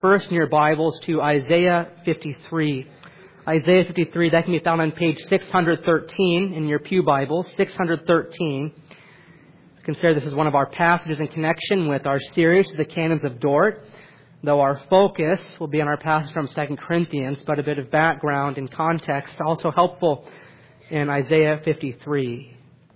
first in your Bibles to Isaiah 53. Isaiah 53, that can be found on page 613 in your Pew Bible, 613. Consider this is one of our passages in connection with our series, The Canons of Dort, though our focus will be on our passage from 2 Corinthians, but a bit of background and context also helpful in Isaiah 53.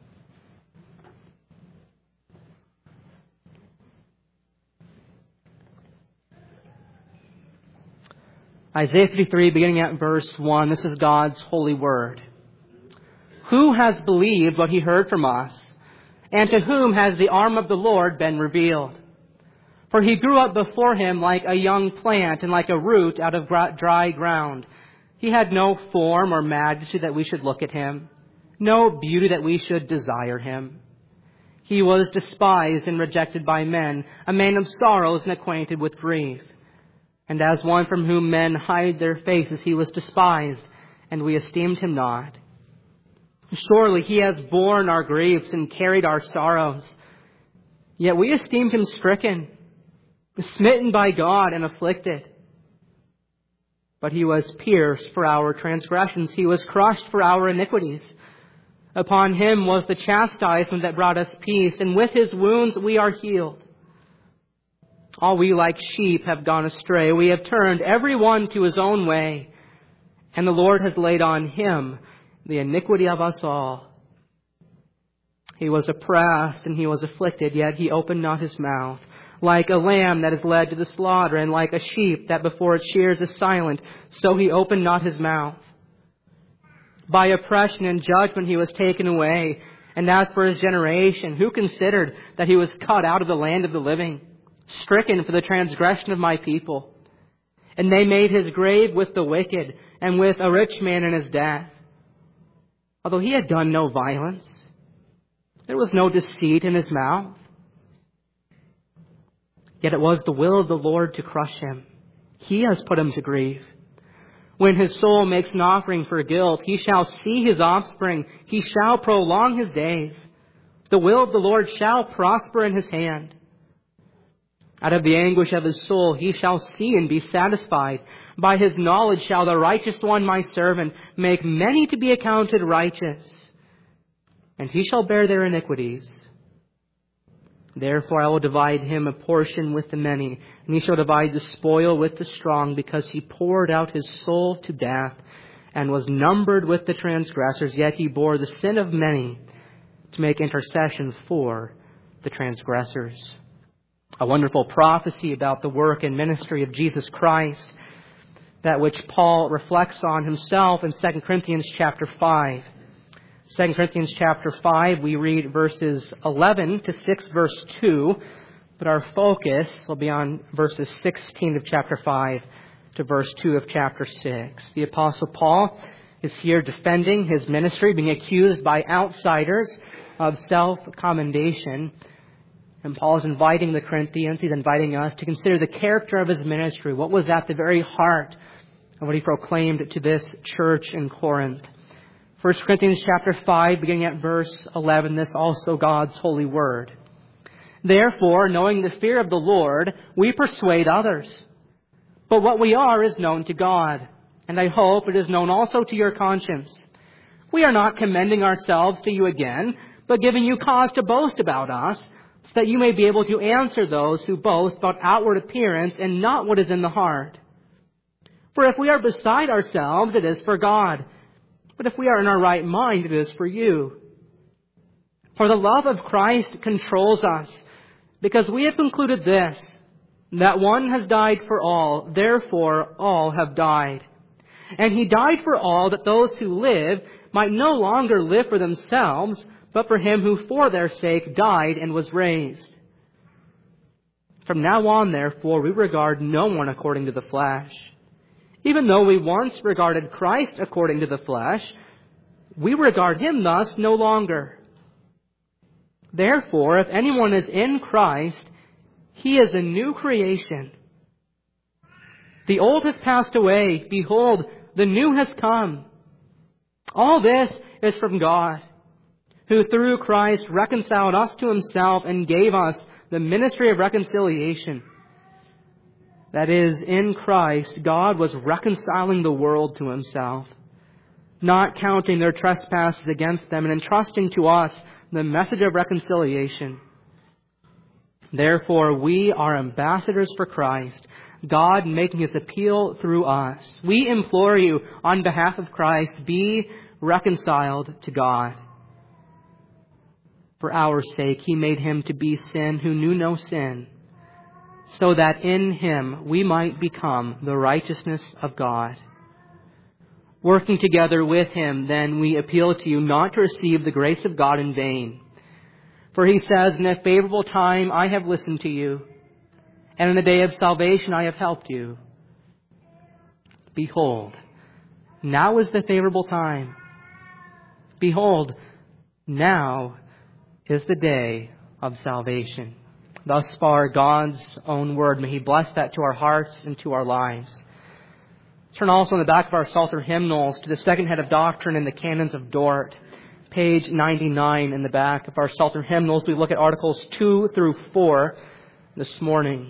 Isaiah 53, beginning at verse 1, this is God's holy word. Who has believed what he heard from us? And to whom has the arm of the Lord been revealed? For he grew up before him like a young plant and like a root out of dry ground. He had no form or majesty that we should look at him, no beauty that we should desire him. He was despised and rejected by men, a man of sorrows and acquainted with grief. And as one from whom men hide their faces, he was despised, and we esteemed him not. Surely he has borne our griefs and carried our sorrows. Yet we esteemed him stricken, smitten by God, and afflicted. But he was pierced for our transgressions. He was crushed for our iniquities. Upon him was the chastisement that brought us peace, and with his wounds we are healed. All we like sheep have gone astray. We have turned every one to his own way. And the Lord has laid on him the iniquity of us all. He was oppressed and he was afflicted, yet he opened not his mouth. Like a lamb that is led to the slaughter, and like a sheep that before its shears is silent, so he opened not his mouth. By oppression and judgment he was taken away. And as for his generation, who considered that he was cut out of the land of the living, stricken for the transgression of my people? And they made his grave with the wicked, and with a rich man in his death. Although he had done no violence, there was no deceit in his mouth. Yet it was the will of the Lord to crush him. He has put him to grief. When his soul makes an offering for guilt, he shall see his offspring. He shall prolong his days. The will of the Lord shall prosper in his hand. Out of the anguish of his soul he shall see and be satisfied. By his knowledge shall the righteous one, my servant, make many to be accounted righteous. And he shall bear their iniquities. Therefore I will divide him a portion with the many, and he shall divide the spoil with the strong, because he poured out his soul to death, and was numbered with the transgressors. Yet he bore the sin of many, to make intercession for the transgressors. A wonderful prophecy about the work and ministry of Jesus Christ, that which Paul reflects on himself in 2 Corinthians chapter 5. 2 Corinthians chapter 5, we read verses 11 to 6, verse 2, but our focus will be on verses 16 of chapter 5 to verse 2 of chapter 6. The Apostle Paul is here defending his ministry, being accused by outsiders of self-commendation. And Paul is inviting the Corinthians, he's inviting us to consider the character of his ministry. What was at the very heart of what he proclaimed to this church in Corinth? 1 Corinthians chapter 5, beginning at verse 11, this also God's holy word. Therefore, knowing the fear of the Lord, we persuade others. But what we are is known to God, and I hope it is known also to your conscience. We are not commending ourselves to you again, but giving you cause to boast about us, so that you may be able to answer those who boast about outward appearance and not what is in the heart. For if we are beside ourselves, it is for God. But if we are in our right mind, it is for you. For the love of Christ controls us, because we have concluded this, that one has died for all, therefore all have died. And he died for all, that those who live might no longer live for themselves, but for him who for their sake died and was raised. From now on, therefore, we regard no one according to the flesh. Even though we once regarded Christ according to the flesh, we regard him thus no longer. Therefore, if anyone is in Christ, he is a new creation. The old has passed away. Behold, the new has come. All this is from God, who through Christ reconciled us to himself and gave us the ministry of reconciliation. That is, in Christ, God was reconciling the world to Himself, not counting their trespasses against them, and entrusting to us the message of reconciliation. Therefore, we are ambassadors for Christ, God making His appeal through us. We implore you, on behalf of Christ, be reconciled to God. For our sake, He made Him to be sin who knew no sin, so that in Him we might become the righteousness of God. Working together with Him, then, we appeal to you not to receive the grace of God in vain. For He says, in a favorable time I have listened to you, and in the day of salvation I have helped you. Behold, now is the favorable time. Behold, now is the day of salvation. Thus far, God's own word. May He bless that to our hearts and to our lives. Turn also in the back of our Psalter hymnals to the second head of doctrine in the Canons of Dort. Page 99 in the back of our Psalter hymnals. We look at Articles 2 through 4 this morning.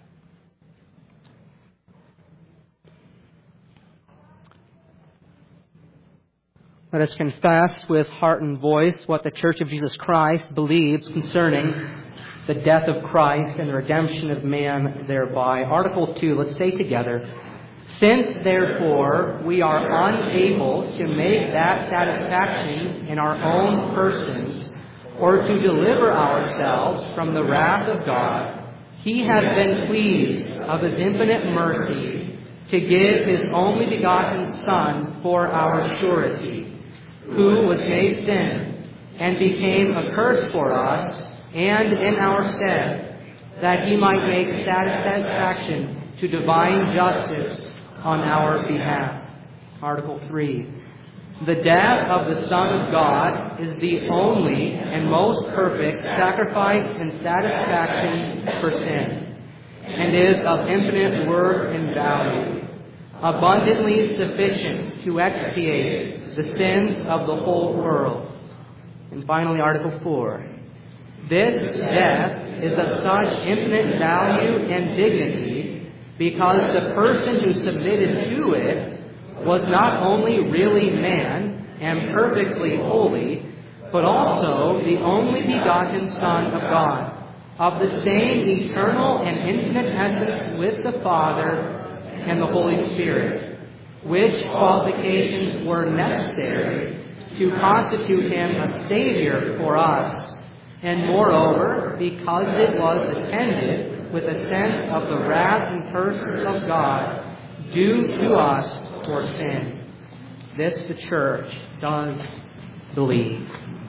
Let us confess with heart and voice what the Church of Jesus Christ believes concerning the death of Christ and the redemption of man thereby. Article 2, let's say together, since therefore we are unable to make that satisfaction in our own persons or to deliver ourselves from the wrath of God, He has been pleased of His infinite mercy to give His only begotten Son for our surety, who was made sin and became a curse for us and in our stead, that He might make satisfaction to divine justice on our behalf. Article 3. The death of the Son of God is the only and most perfect sacrifice and satisfaction for sin, and is of infinite worth and value, abundantly sufficient to expiate the sins of the whole world. And finally, Article 4. This death is of such infinite value and dignity because the person who submitted to it was not only really man and perfectly holy, but also the only begotten Son of God, of the same eternal and infinite essence with the Father and the Holy Spirit, which qualifications were necessary to constitute Him a Savior for us, and moreover, because it was attended with a sense of the wrath and curse of God due to us for sin. This the Church does believe.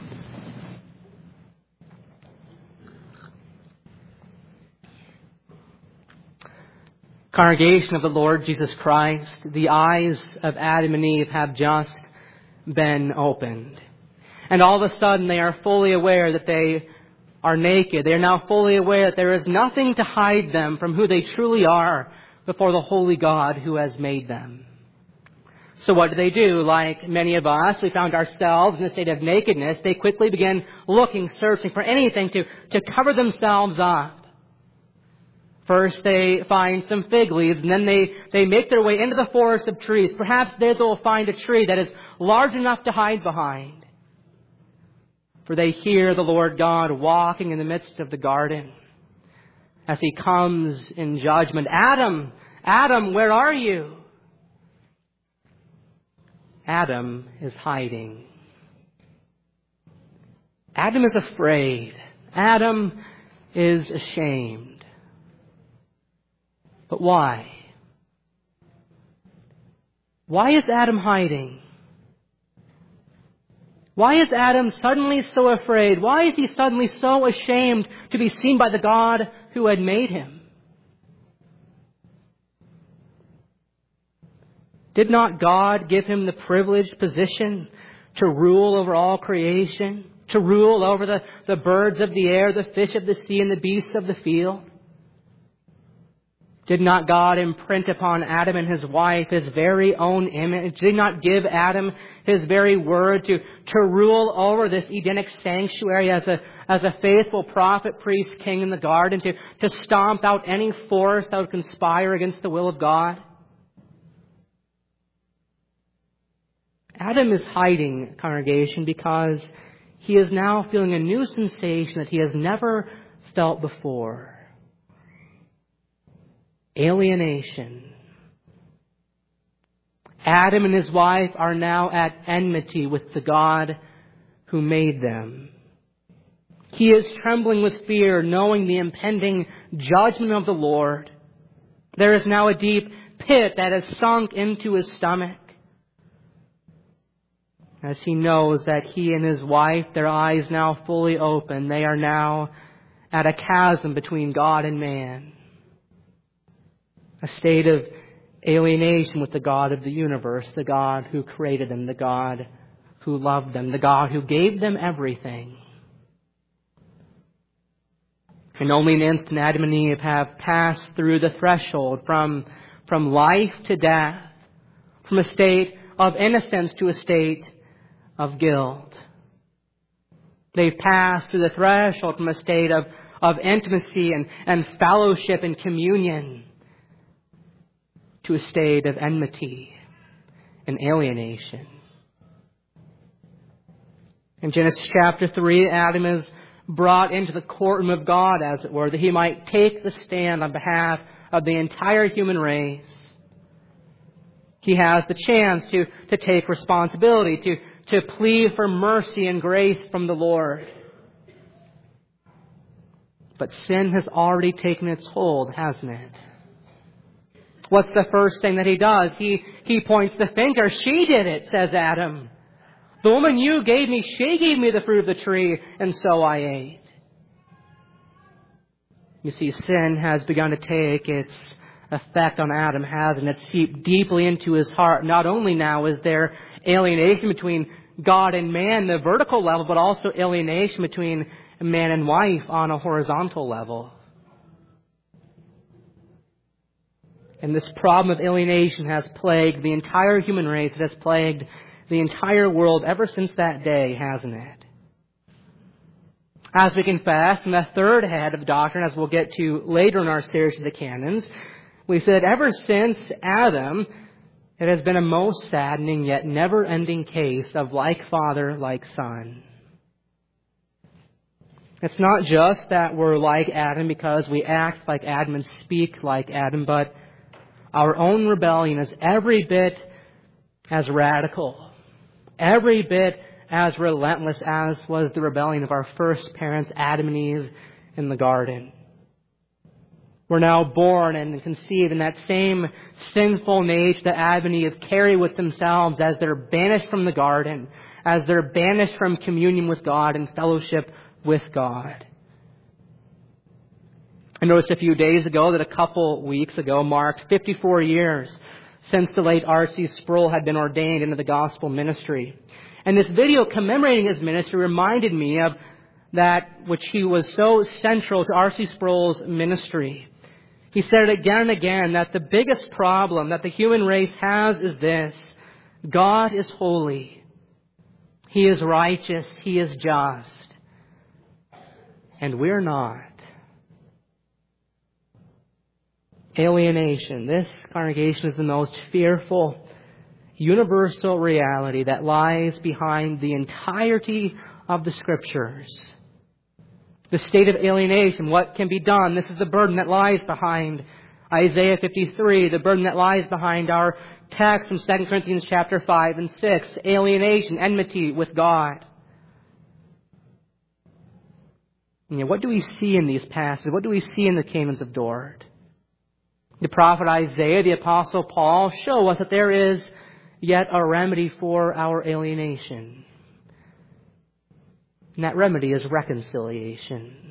Congregation of the Lord Jesus Christ, the eyes of Adam and Eve have just been opened. And all of a sudden they are fully aware that they are naked. They are now fully aware that there is nothing to hide them from who they truly are before the holy God who has made them. So what do? Like many of us, we found ourselves in a state of nakedness. They quickly began looking, searching for anything to cover themselves up. First they find some fig leaves, and then they make their way into the forest of trees. Perhaps there they'll find a tree that is large enough to hide behind. For they hear the Lord God walking in the midst of the garden as He comes in judgment. Adam, Adam, where are you? Adam is hiding. Adam is afraid. Adam is ashamed. But why? Why is Adam hiding? Why is Adam suddenly so afraid? Why is he suddenly so ashamed to be seen by the God who had made him? Did not God give him the privileged position to rule over all creation, to rule over the birds of the air, the fish of the sea, and the beasts of the field? Did not God imprint upon Adam and his wife His very own image? Did not give Adam His very word to rule over this Edenic sanctuary as a faithful prophet, priest, king in the garden, to stomp out any force that would conspire against the will of God? Adam is hiding, congregation, because he is now feeling a new sensation that he has never felt before. Alienation. Adam and his wife are now at enmity with the God who made them. He is trembling with fear, knowing the impending judgment of the Lord. There is now a deep pit that has sunk into his stomach, as he knows that he and his wife, their eyes now fully open, they are now at a chasm between God and man. A state of alienation with the God of the universe, the God who created them, the God who loved them, the God who gave them everything. In only an instant, Adam and Eve have passed through the threshold from life to death, from a state of innocence to a state of guilt. They've passed through the threshold from a state of intimacy and fellowship and communion to a state of enmity and alienation. In Genesis chapter 3, Adam is brought into the courtroom of God, as it were, that he might take the stand on behalf of the entire human race. He has the chance to take responsibility, to plead for mercy and grace from the Lord. But sin has already taken its hold, hasn't it? What's the first thing that he does? He points the finger. She did it, says Adam. The woman you gave me, she gave me the fruit of the tree, and so I ate. You see, sin has begun to take its effect on Adam, hasn't it? It's seeped deeply into his heart. Not only now is there alienation between God and man, the vertical level, but also alienation between man and wife on a horizontal level. And this problem of alienation has plagued the entire human race. It has plagued the entire world ever since that day, hasn't it? As we confess in the third head of doctrine, as we'll get to later in our series of the canons, we said ever since Adam, it has been a most saddening yet never-ending case of like father, like son. It's not just that we're like Adam because we act like Adam and speak like Adam, but our own rebellion is every bit as radical, every bit as relentless as was the rebellion of our first parents, Adam and Eve, in the garden. We're now born and conceived in that same sinful nature that Adam and Eve carry with themselves as they're banished from the garden, as they're banished from communion with God and fellowship with God. I noticed a few days ago that a couple weeks ago marked 54 years since the late R.C. Sproul had been ordained into the gospel ministry. And this video commemorating his ministry reminded me of that which he was so central to R.C. Sproul's ministry. He said it again and again that the biggest problem that the human race has is this: God is holy. He is righteous. He is just. And we're not. Alienation. This, congregation, is the most fearful, universal reality that lies behind the entirety of the Scriptures. The state of alienation, what can be done? This is the burden that lies behind Isaiah 53, the burden that lies behind our text from 2 Corinthians chapter 5 and 6, alienation, enmity with God. And yet, what do we see in these passages? What do we see in the canons of Dort? The prophet Isaiah, the apostle Paul show us that there is yet a remedy for our alienation. And that remedy is reconciliation.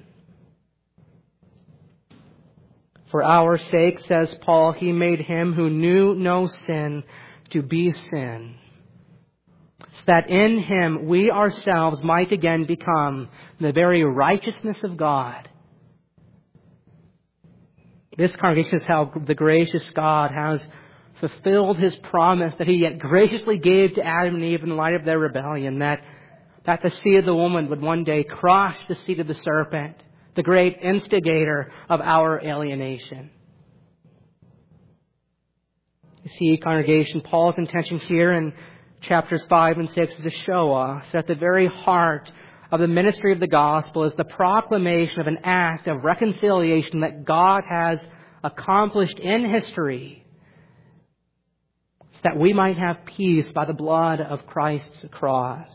For our sake, says Paul, He made Him who knew no sin to be sin, so that in Him we ourselves might again become the very righteousness of God. This congregation is how the gracious God has fulfilled His promise that He yet graciously gave to Adam and Eve in light of their rebellion, that the seed of the woman would one day crush the seed of the serpent, the great instigator of our alienation. You see, congregation, Paul's intention here in chapters 5 and 6 is to show us that the very heart of the ministry of the gospel is the proclamation of an act of reconciliation that God has accomplished in history, so that we might have peace by the blood of Christ's cross.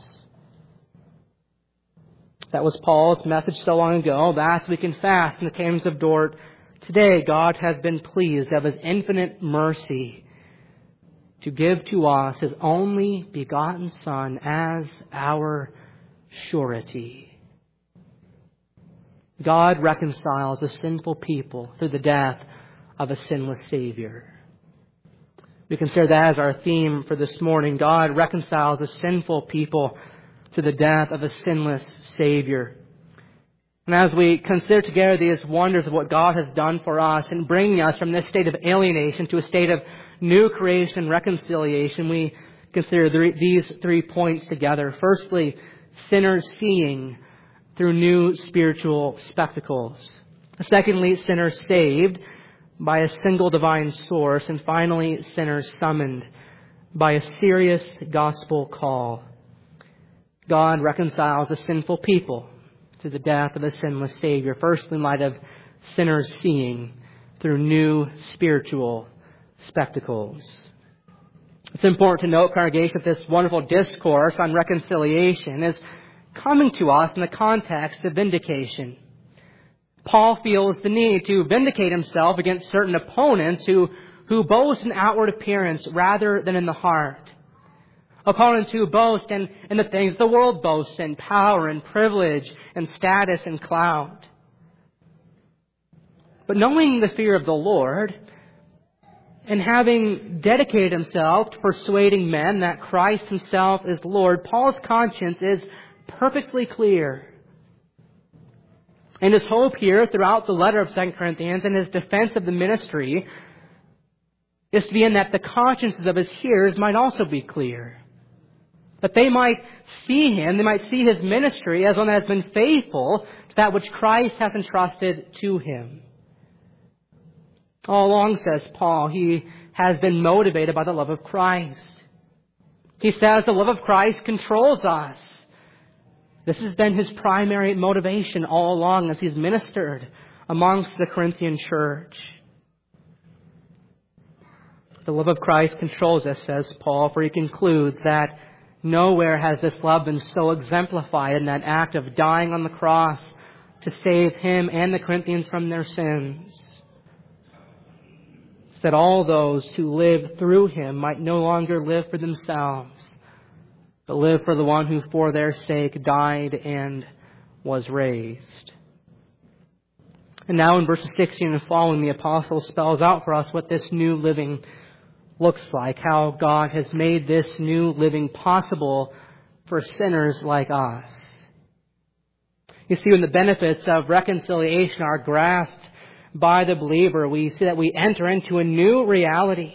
That was Paul's message so long ago. That we confess in the Caves of Dort. Today, God has been pleased of His infinite mercy to give to us His only begotten Son as our surety. God reconciles a sinful people through the death of a sinless Savior. We consider that as our theme for this morning. God reconciles a sinful people through the death of a sinless Savior. And as we consider together these wonders of what God has done for us in bringing us from this state of alienation to a state of new creation and reconciliation, we consider these 3 points together. Firstly, sinners seeing through new spiritual spectacles. Secondly, sinners saved by a single divine source. And finally, sinners summoned by a serious gospel call. God reconciles a sinful people through the death of a sinless Savior. First, in light of sinners seeing through new spiritual spectacles. It's important to note, congregation, that this wonderful discourse on reconciliation is coming to us in the context of vindication. Paul feels the need to vindicate himself against certain opponents who boast in outward appearance rather than in the heart. Opponents who boast in the things the world boasts in, power and privilege and status and clout. But knowing the fear of the Lord and having dedicated himself to persuading men that Christ Himself is Lord, Paul's conscience is perfectly clear. And his hope here throughout the letter of 2 Corinthians and his defense of the ministry is to be in that the consciences of his hearers might also be clear. That they might see him, they might see his ministry as one that has been faithful to that which Christ has entrusted to him. All along, says Paul, he has been motivated by the love of Christ. He says the love of Christ controls us. This has been his primary motivation all along as he's ministered amongst the Corinthian church. The love of Christ controls us, says Paul, for he concludes that nowhere has this love been so exemplified in that act of dying on the cross to save him and the Corinthians from their sins, so that all those who live through him might no longer live for themselves, but live for the one who for their sake died and was raised. And now in verses 16 and following, the apostle spells out for us what this new living looks like, how God has made this new living possible for sinners like us. You see, when the benefits of reconciliation are grasped by the believer, we see that we enter into a new reality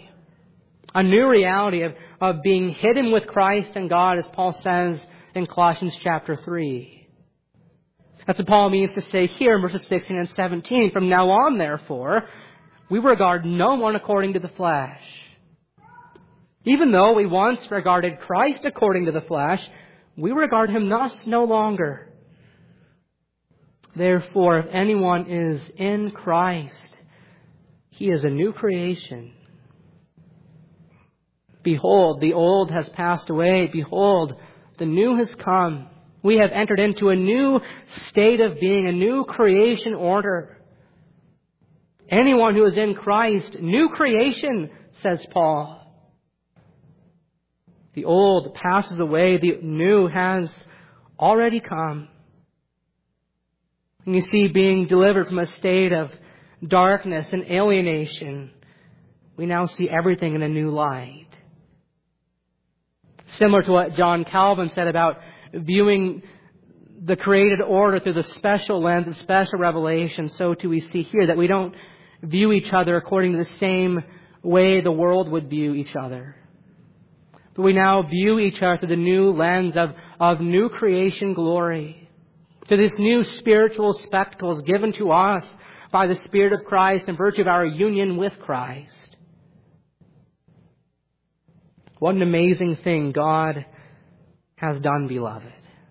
of being hidden with Christ and God, as Paul says in Colossians chapter 3. That's what Paul means to say here in verses 16 and 17. From now on, therefore, we regard no one according to the flesh. Even though we once regarded Christ according to the flesh, we regard him thus no longer. Therefore, if anyone is in Christ, he is a new creation. Behold, the old has passed away. Behold, the new has come. We have entered into a new state of being, a new creation order. Anyone who is in Christ, new creation, says Paul. The old passes away, the new has already come. And you see, being delivered from a state of darkness and alienation, we now see everything in a new light. Similar to what John Calvin said about viewing the created order through the special lens of special revelation, so too we see here that we don't view each other according to the same way the world would view each other. But we now view each other through the new lens of new creation glory, to this new spiritual spectacles given to us by the Spirit of Christ in virtue of our union with Christ. What an amazing thing God has done, beloved.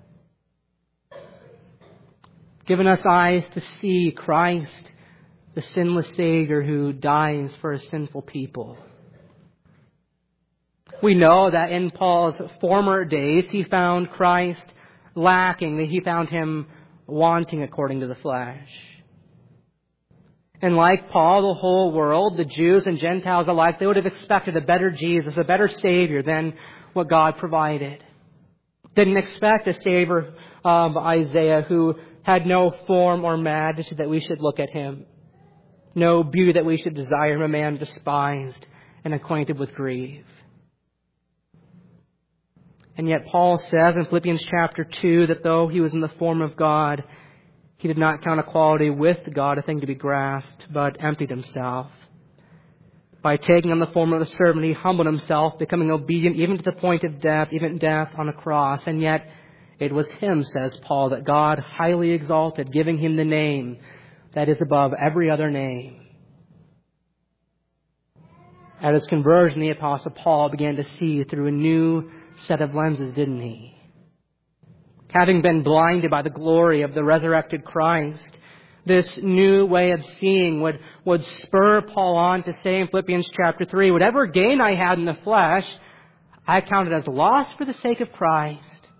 Given us eyes to see Christ, the sinless Savior who dies for a sinful people. We know that in Paul's former days, he found Christ lacking, that he found him wanting according to the flesh. And like Paul, the whole world, the Jews and Gentiles alike, they would have expected a better Jesus, a better Savior than what God provided. Didn't expect a Savior of Isaiah who had no form or majesty that we should look at him, no beauty that we should desire him, a man despised and acquainted with grief. And yet Paul says in Philippians chapter 2 that though he was in the form of God, he did not count equality with God a thing to be grasped, but emptied himself. By taking on the form of a servant, he humbled himself, becoming obedient even to the point of death, even death on a cross. And yet it was him, says Paul, that God highly exalted, giving him the name that is above every other name. At his conversion, the Apostle Paul began to see through a new set of lenses, didn't he? Having been blinded by the glory of the resurrected Christ, this new way of seeing would spur Paul on to say in Philippians chapter 3, whatever gain I had in the flesh, I counted as loss for the sake of Christ.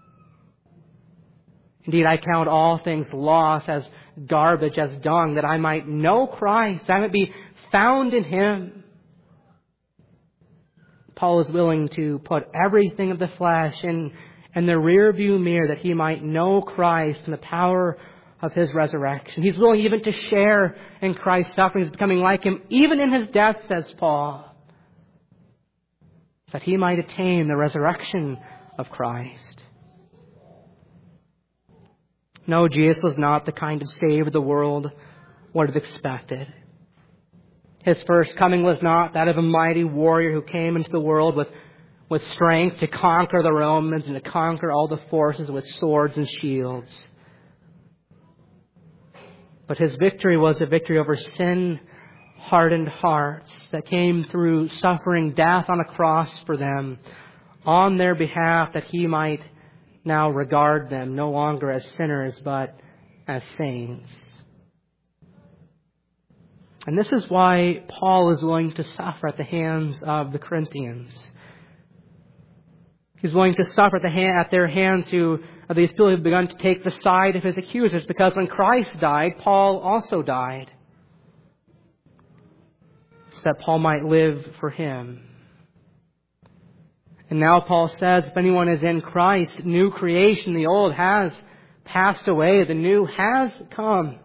Indeed, I count all things loss, as garbage, as dung, that I might know Christ, I might be found in Him. Paul is willing to put everything of the flesh in the rear view mirror that he might know Christ and the power of His resurrection. He's willing even to share in Christ's sufferings, becoming like Him, even in His death, says Paul, that he might attain the resurrection of Christ. No, Jesus was not the kind of Savior the world would have expected. His first coming was not that of a mighty warrior who came into the world with strength to conquer the Romans and to conquer all the forces with swords and shields. But His victory was a victory over sin-hardened hearts that came through suffering death on a cross for them on their behalf, that He might now regard them no longer as sinners but as saints. And this is why Paul is willing to suffer at the hands of the Corinthians. He's willing to suffer at their hands of these people who have begun to take the side of his accusers, because when Christ died, Paul also died, so that Paul might live for Him. And now Paul says, if anyone is in Christ, new creation, the old has passed away, the new has come.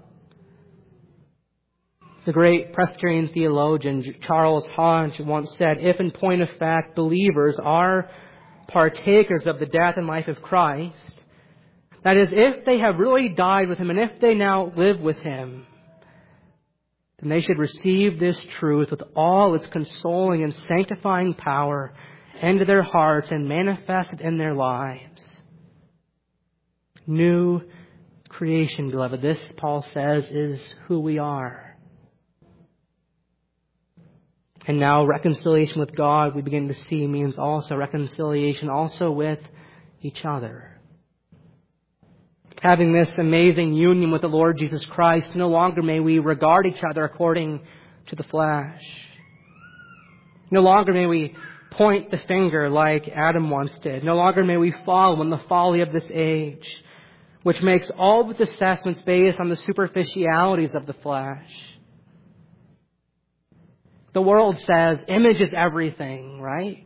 The great Presbyterian theologian Charles Hodge once said, if in point of fact believers are partakers of the death and life of Christ, that is, if they have really died with Him and if they now live with Him, then they should receive this truth with all its consoling and sanctifying power into their hearts and manifest it in their lives. New creation, beloved. This, Paul says, is who we are. And now reconciliation with God, we begin to see, means also reconciliation also with each other. Having this amazing union with the Lord Jesus Christ, no longer may we regard each other according to the flesh. No longer may we point the finger like Adam once did. No longer may we follow in the folly of this age, which makes all of its assessments based on the superficialities of the flesh. The world says image is everything, right?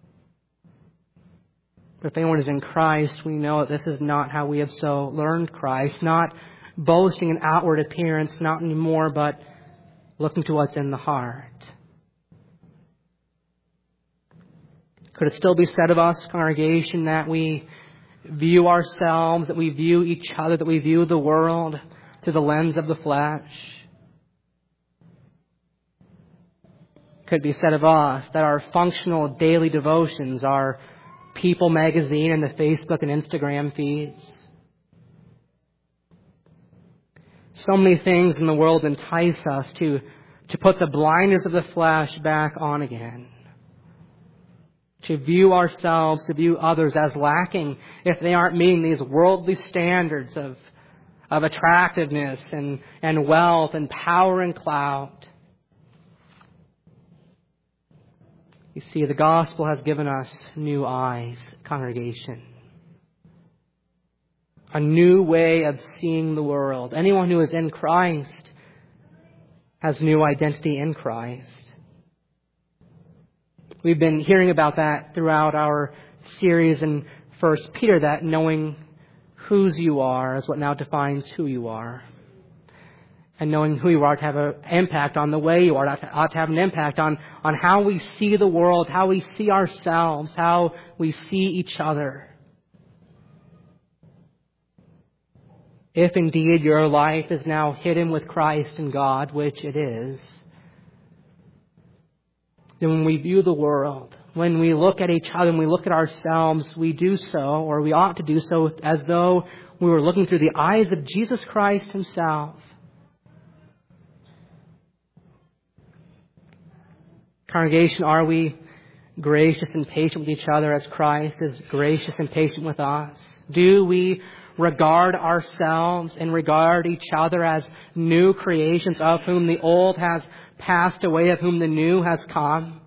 But if anyone is in Christ, we know that this is not how we have so learned Christ. Not boasting in outward appearance, not anymore, but looking to what's in the heart. Could it still be said of us, congregation, that we view ourselves, that we view each other, that we view the world through the lens of the flesh? Could be said of us that our functional daily devotions are People magazine and the Facebook and Instagram feeds. So many things in the world entice us to put the blinders of the flesh back on again. To view ourselves, to view others as lacking if they aren't meeting these worldly standards of attractiveness and wealth and power and clout. You see, the gospel has given us new eyes, congregation. A new way of seeing the world. Anyone who is in Christ has new identity in Christ. We've been hearing about that throughout our series in 1 Peter, that knowing whose you are is what now defines who you are. And knowing who you are to have an impact on the way you are, ought to have an impact on how we see the world, how we see ourselves, how we see each other. If indeed your life is now hidden with Christ in God, which it is, then when we view the world, when we look at each other and we look at ourselves, we do so, or we ought to do so, as though we were looking through the eyes of Jesus Christ Himself. Congregation, are we gracious and patient with each other as Christ is gracious and patient with us? Do we regard ourselves and regard each other as new creations, of whom the old has passed away, of whom the new has come?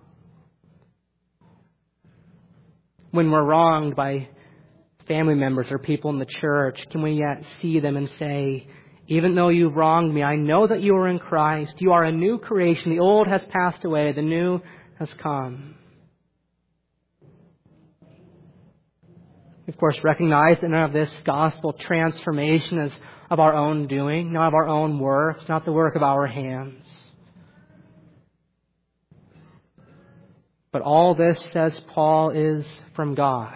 When we're wronged by family members or people in the church, can we yet see them and say, even though you've wronged me, I know that you are in Christ. You are a new creation. The old has passed away. The new has come. Of course, recognize that none of this gospel transformation is of our own doing, not of our own work, not the work of our hands. But all this, says Paul, is from God.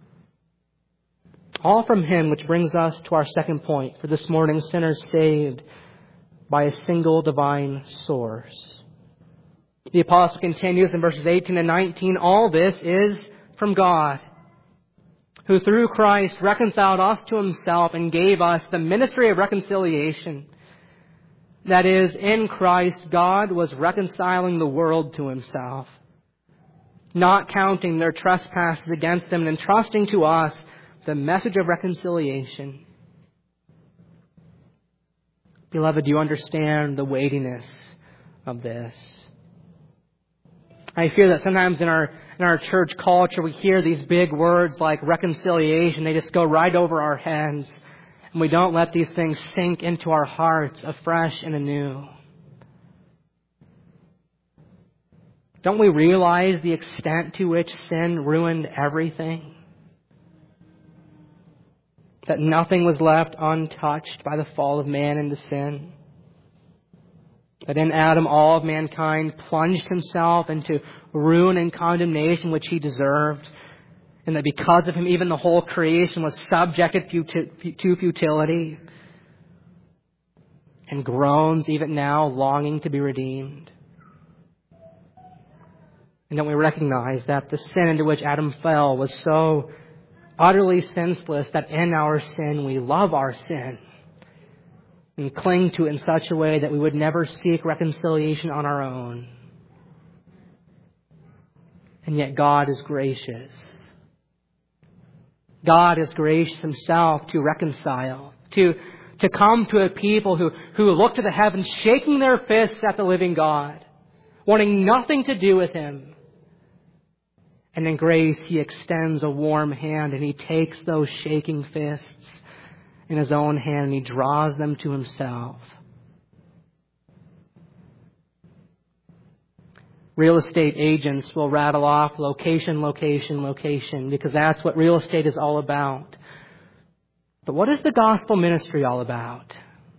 All from Him, which brings us to our second point for this morning: sinners saved by a single divine source. The apostle continues in verses 18 and 19, all this is from God, who through Christ reconciled us to Himself and gave us the ministry of reconciliation. That is, in Christ, God was reconciling the world to Himself, not counting their trespasses against them, and entrusting to us the message of reconciliation. Beloved, do you understand the weightiness of this? I fear that sometimes in our church culture we hear these big words like reconciliation. They just go right over our heads, and we don't let these things sink into our hearts afresh and anew. Don't we realize the extent to which sin ruined everything? That nothing was left untouched by the fall of man into sin. That in Adam all of mankind plunged himself into ruin and condemnation which he deserved. And that because of him even the whole creation was subjected to futility. And groans even now longing to be redeemed. And don't we recognize that the sin into which Adam fell was so utterly senseless that in our sin we love our sin and cling to it in such a way that we would never seek reconciliation on our own. And yet God is gracious. God is gracious Himself to reconcile, to come to a people who look to the heavens shaking their fists at the living God, wanting nothing to do with Him. And in grace, He extends a warm hand and He takes those shaking fists in His own hand and He draws them to Himself. Real estate agents will rattle off location, location, location, because that's what real estate is all about. But what is the gospel ministry all about?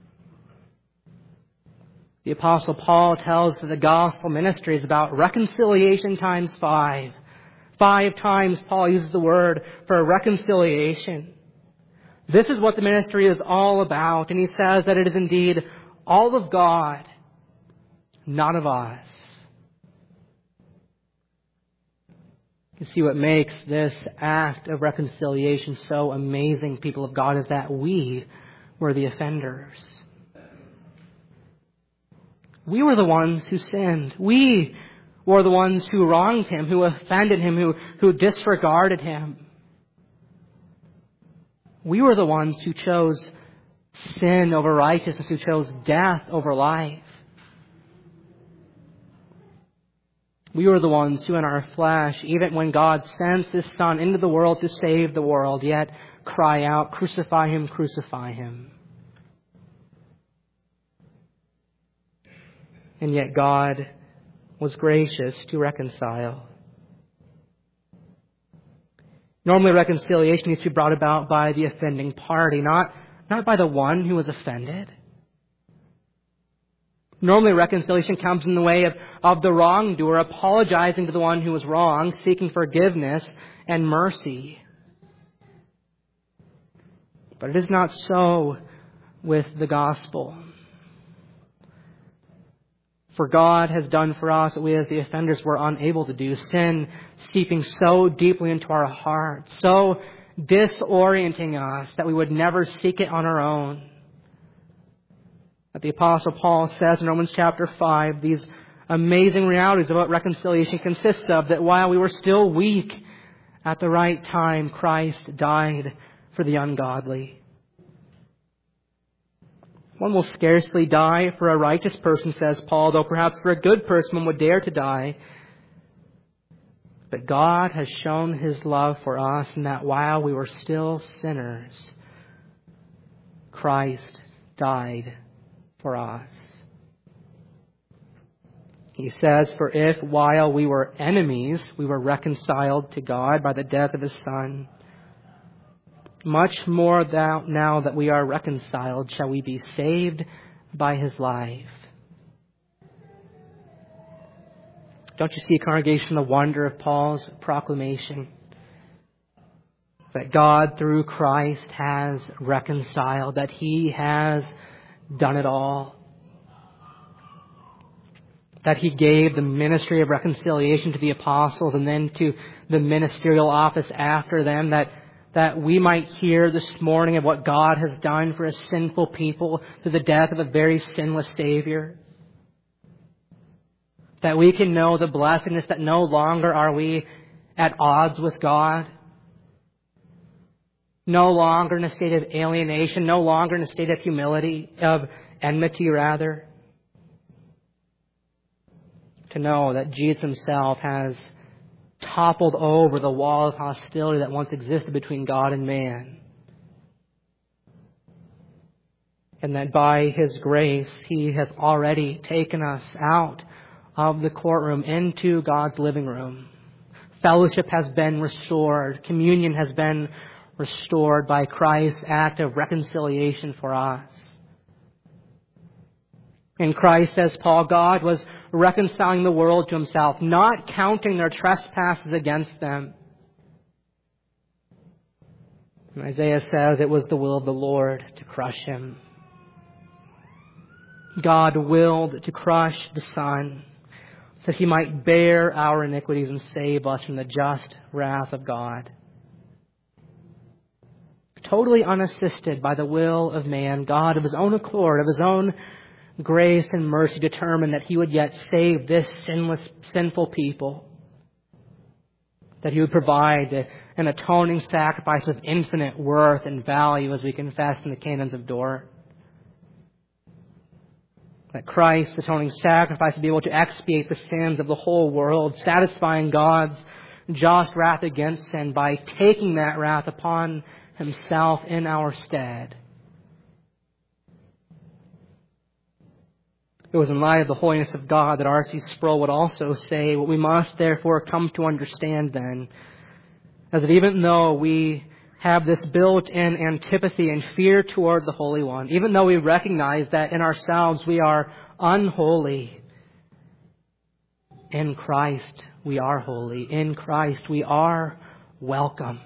The Apostle Paul tells us that the gospel ministry is about reconciliation times 5. 5 times Paul uses the word for reconciliation. This is what the ministry is all about. And he says that it is indeed all of God, not of us. You see, what makes this act of reconciliation so amazing, people of God, is that we were the offenders. We were the ones who sinned. We were the ones who wronged Him, who offended Him, who disregarded Him. We were the ones who chose sin over righteousness, who chose death over life. We were the ones who in our flesh, even when God sends His Son into the world to save the world, yet cry out, "Crucify Him, crucify Him." And yet God was gracious to reconcile. Normally reconciliation needs to be brought about by the offending party, not by the one who was offended. Normally reconciliation comes in the way of the wrongdoer apologizing to the one who was wrong, seeking forgiveness and mercy. But it is not so with the gospel. For God has done for us what we as the offenders were unable to do. Sin seeping so deeply into our hearts, so disorienting us that we would never seek it on our own. That the Apostle Paul says in Romans chapter 5, these amazing realities of what reconciliation consists of, that while we were still weak, at the right time Christ died for the ungodly. One will scarcely die for a righteous person, says Paul, though perhaps for a good person one would dare to die. But God has shown His love for us in that while we were still sinners, Christ died for us. He says, "For if while we were enemies, we were reconciled to God by the death of His Son, much more now that we are reconciled, shall we be saved by His life." Don't you see, congregation, the wonder of Paul's proclamation? That God, through Christ, has reconciled, that He has done it all. That He gave the ministry of reconciliation to the apostles and then to the ministerial office after them, that we might hear this morning of what God has done for a sinful people through the death of a very sinless Savior. That we can know the blessedness that no longer are we at odds with God. No longer in a state of alienation, no longer in a state of humility, of enmity rather. To know that Jesus Himself has toppled over the wall of hostility that once existed between God and man. And that by His grace, He has already taken us out of the courtroom into God's living room. Fellowship has been restored. Communion has been restored by Christ's act of reconciliation for us. In Christ, says Paul, God was reconciling the world to Himself, not counting their trespasses against them. And Isaiah says it was the will of the Lord to crush Him. God willed to crush the Son so that He might bear our iniquities and save us from the just wrath of God. Totally unassisted by the will of man, God of His own accord, of His own grace and mercy, determined that He would yet save this sinful people. That He would provide an atoning sacrifice of infinite worth and value, as we confess in the canons of Dort. That Christ's atoning sacrifice would be able to expiate the sins of the whole world, satisfying God's just wrath against sin by taking that wrath upon Himself in our stead. It was in light of the holiness of God that R.C. Sproul would also say, what we must therefore come to understand then, is that even though we have this built-in antipathy and fear toward the Holy One, even though we recognize that in ourselves we are unholy, in Christ we are holy. In Christ we are welcome.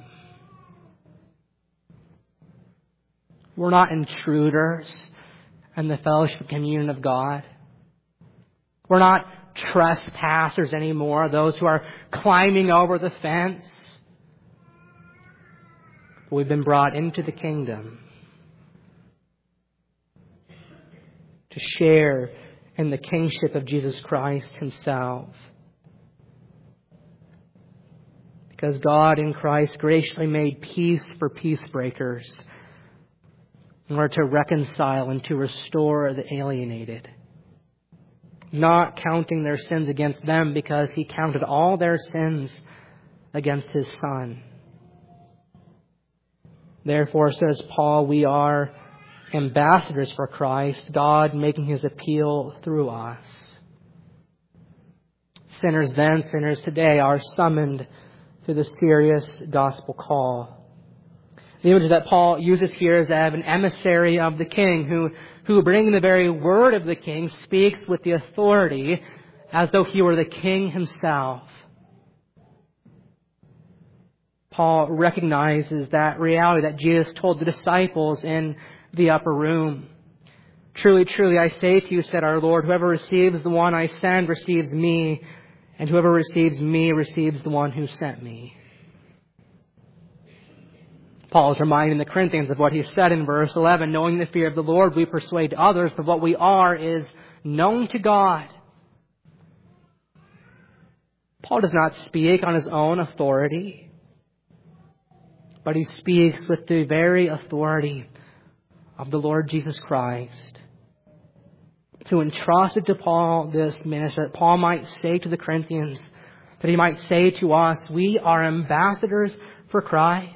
We're not intruders in the fellowship and communion of God. We're not trespassers anymore, those who are climbing over the fence. We've been brought into the kingdom to share in the kingship of Jesus Christ Himself. Because God in Christ graciously made peace for peace breakers in order to reconcile and to restore the alienated. Not counting their sins against them, because He counted all their sins against His Son. Therefore, says Paul, we are ambassadors for Christ, God making His appeal through us. Sinners then, sinners today are summoned to the serious gospel call. The image that Paul uses here is that of an emissary of the king who bringing the very word of the king, speaks with the authority as though he were the king himself. Paul recognizes that reality that Jesus told the disciples in the upper room. Truly, truly, I say to you, said our Lord, whoever receives the one I send receives me, and whoever receives me receives the one who sent me. Paul is reminding the Corinthians of what he said in verse 11, knowing the fear of the Lord, we persuade others, but what we are is known to God. Paul does not speak on his own authority, but he speaks with the very authority of the Lord Jesus Christ, who entrusted to Paul this ministry, that Paul might say to the Corinthians, that he might say to us, we are ambassadors for Christ.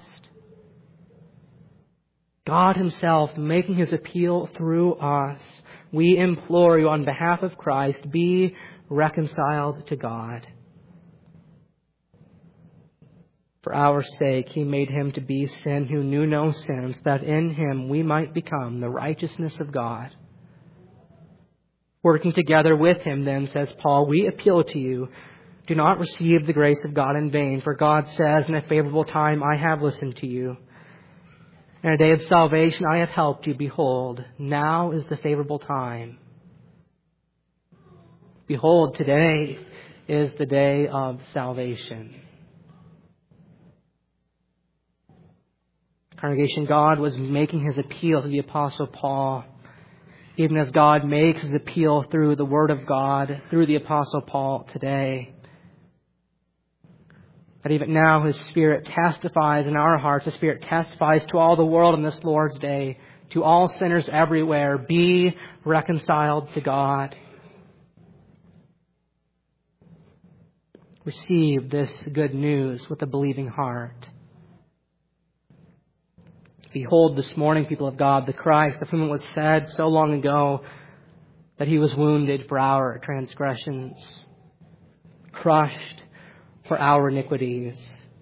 God Himself making His appeal through us. We implore you on behalf of Christ, be reconciled to God. For our sake He made Him to be sin who knew no sin, so that in Him we might become the righteousness of God. Working together with Him then, says Paul, we appeal to you, do not receive the grace of God in vain, for God says, in a favorable time I have listened to you. In a day of salvation I have helped you. Behold, now is the favorable time. Behold, today is the day of salvation. Congregation, God was making His appeal to the Apostle Paul, even as God makes His appeal through the Word of God, through the Apostle Paul today. That even now His Spirit testifies in our hearts. The Spirit testifies to all the world in this Lord's day, to all sinners everywhere, be reconciled to God. Receive this good news with a believing heart. Behold this morning, people of God, the Christ of whom it was said so long ago that He was wounded for our transgressions, crushed for our iniquities.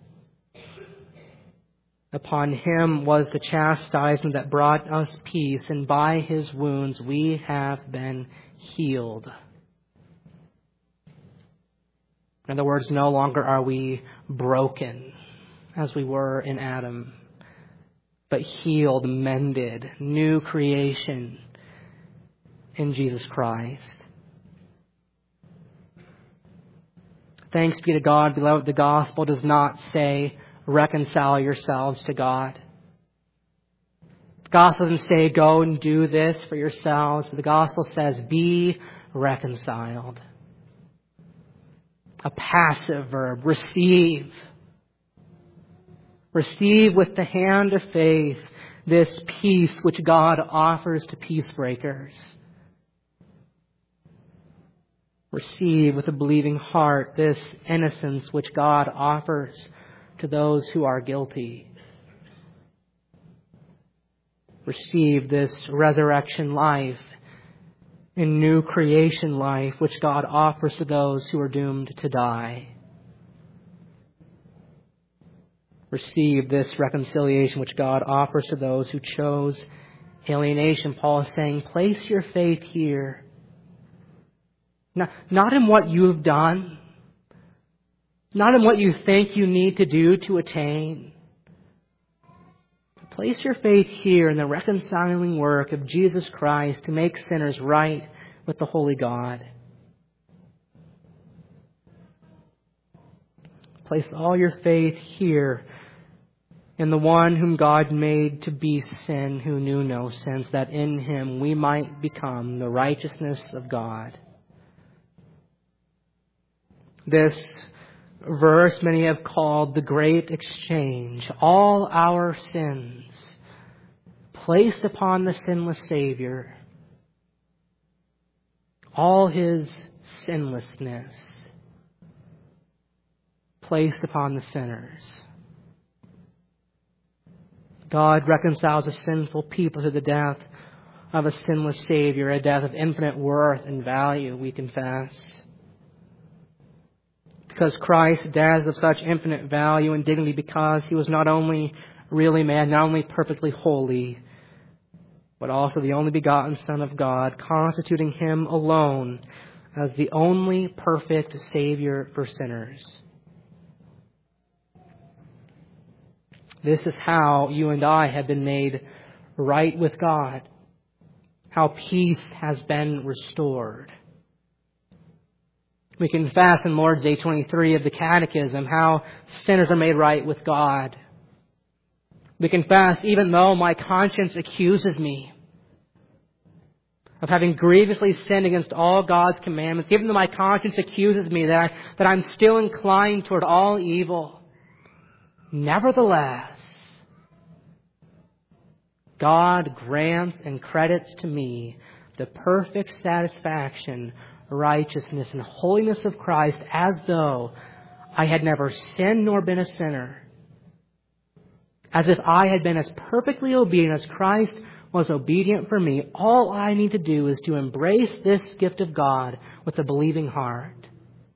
Upon Him was the chastisement that brought us peace, and by His wounds we have been healed. In other words, no longer are we broken as we were in Adam, but healed, mended, new creation in Jesus Christ. Thanks be to God, beloved. The gospel does not say, reconcile yourselves to God. The gospel doesn't say, go and do this for yourselves. But the gospel says, be reconciled. A passive verb, receive. Receive with the hand of faith this peace which God offers to peace breakers. Receive with a believing heart this innocence which God offers to those who are guilty. Receive this resurrection life and new creation life which God offers to those who are doomed to die. Receive this reconciliation which God offers to those who chose alienation. Paul is saying, place your faith here. Not in what you've done, not in what you think you need to do to attain. Place your faith here in the reconciling work of Jesus Christ to make sinners right with the holy God. Place all your faith here in the one whom God made to be sin, who knew no sins, that in him we might become the righteousness of God. This verse many have called the great exchange. All our sins placed upon the sinless Savior. All his sinlessness placed upon the sinners. God reconciles a sinful people to the death of a sinless Savior, a death of infinite worth and value, we confess. Because Christ's death is of such infinite value and dignity, because he was not only really man, not only perfectly holy, but also the only begotten Son of God, constituting him alone as the only perfect Savior for sinners. This is how you and I have been made right with God, how peace has been restored. We confess in Lord's Day 23 of the Catechism how sinners are made right with God. We confess, even though my conscience accuses me of having grievously sinned against all God's commandments, even though my conscience accuses me that I'm still inclined toward all evil, nevertheless, God grants and credits to me the perfect satisfaction, righteousness, and holiness of Christ, as though I had never sinned nor been a sinner. As if I had been as perfectly obedient as Christ was obedient for me. All I need to do is to embrace this gift of God with a believing heart.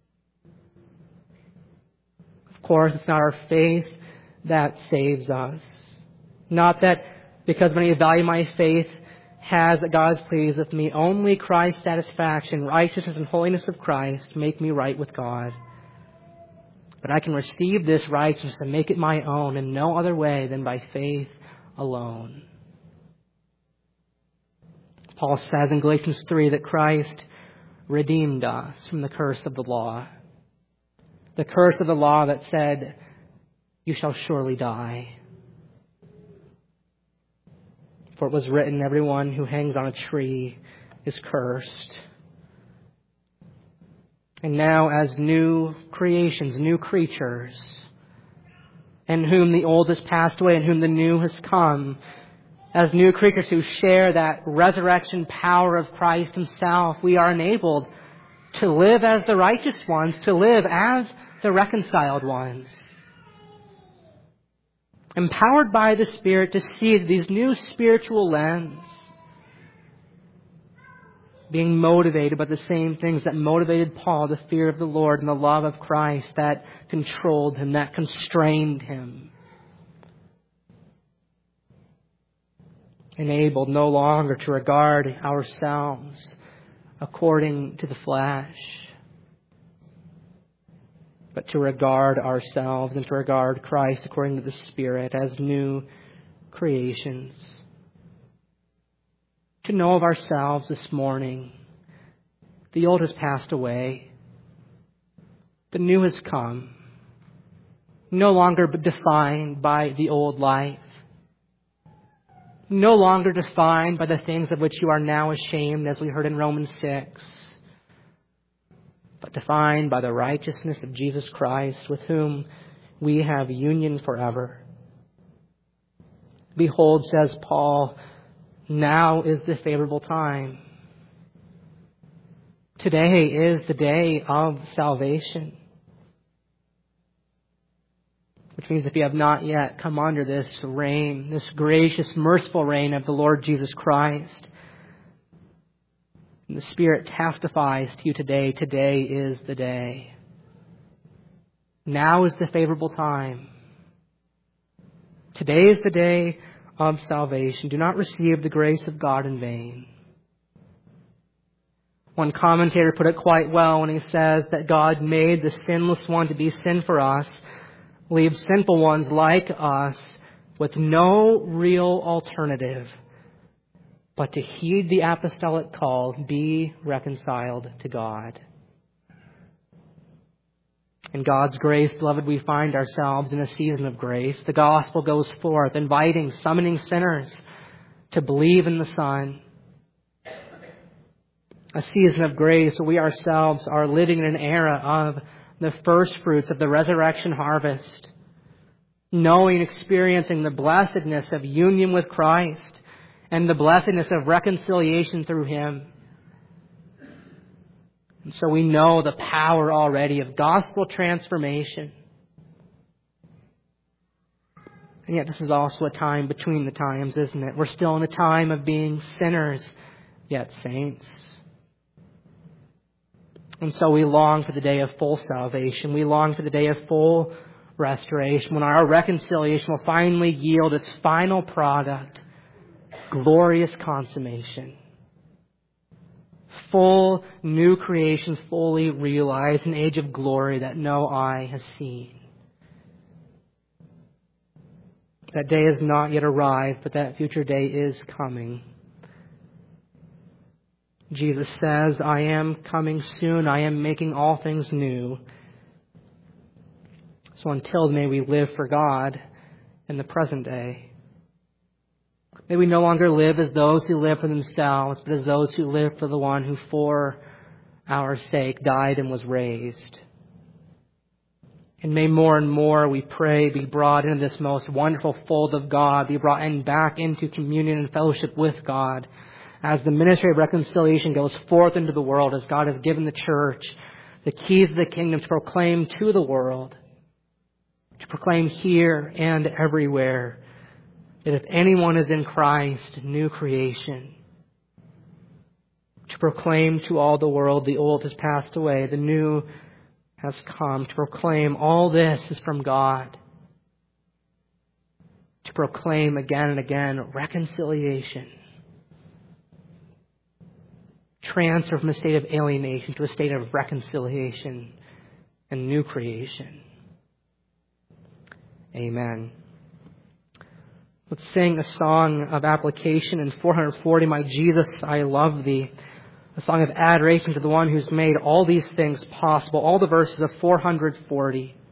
Of course, it's not our faith that saves us. Not that because when I value my faith has that God is pleased with me. Only Christ's satisfaction, righteousness, and holiness of Christ make me right with God. But I can receive this righteousness and make it my own in no other way than by faith alone. Paul says in Galatians 3 that Christ redeemed us from the curse of the law. The curse of the law that said, "You shall surely die." For it was written, everyone who hangs on a tree is cursed. And now as new creations, new creatures, in whom the old has passed away, in whom the new has come, as new creatures who share that resurrection power of Christ himself, we are enabled to live as the righteous ones, to live as the reconciled ones. Empowered by the Spirit to see these new spiritual lens, being motivated by the same things that motivated Paul, the fear of the Lord and the love of Christ that controlled him, that constrained him. Enabled no longer to regard ourselves according to the flesh, but to regard ourselves and to regard Christ according to the Spirit as new creations. To know of ourselves this morning, the old has passed away, the new has come, no longer defined by the old life, no longer defined by the things of which you are now ashamed, as we heard in Romans 6, but defined by the righteousness of Jesus Christ, with whom we have union forever. Behold, says Paul, now is the favorable time. Today is the day of salvation. Which means if you have not yet come under this reign, this gracious, merciful reign of the Lord Jesus Christ, and the Spirit testifies to you today, today is the day. Now is the favorable time. Today is the day of salvation. Do not receive the grace of God in vain. One commentator put it quite well when he says that God made the sinless one to be sin for us, leaves sinful ones like us with no real alternative but to heed the apostolic call, be reconciled to God. In God's grace, beloved, we find ourselves in a season of grace. The gospel goes forth, inviting, summoning sinners to believe in the Son. A season of grace where we ourselves are living in an era of the first fruits of the resurrection harvest, knowing, experiencing the blessedness of union with Christ and the blessedness of reconciliation through Him. And so we know the power already of gospel transformation. And yet this is also a time between the times, isn't it? We're still in a time of being sinners, yet saints. And so we long for the day of full salvation. We long for the day of full restoration, when our reconciliation will finally yield its final product, glorious consummation. Full new creation, fully realized, an age of glory that no eye has seen. That day has not yet arrived, but that future day is coming. Jesus says, I am coming soon. I am making all things new. So until may we live for God in the present day. May we no longer live as those who live for themselves, but as those who live for the one who for our sake died and was raised. And may more and more, we pray, be brought into this most wonderful fold of God, be brought in back into communion and fellowship with God, as the ministry of reconciliation goes forth into the world, as God has given the church the keys of the kingdom to proclaim to the world, to proclaim here and everywhere, that if anyone is in Christ, new creation. To proclaim to all the world, the old has passed away, the new has come. To proclaim all this is from God. To proclaim again and again reconciliation. Transfer from a state of alienation to a state of reconciliation and new creation. Amen. Let's sing a song of application in 440, My Jesus, I Love Thee. A song of adoration to the one who's made all these things possible. All the verses of 440.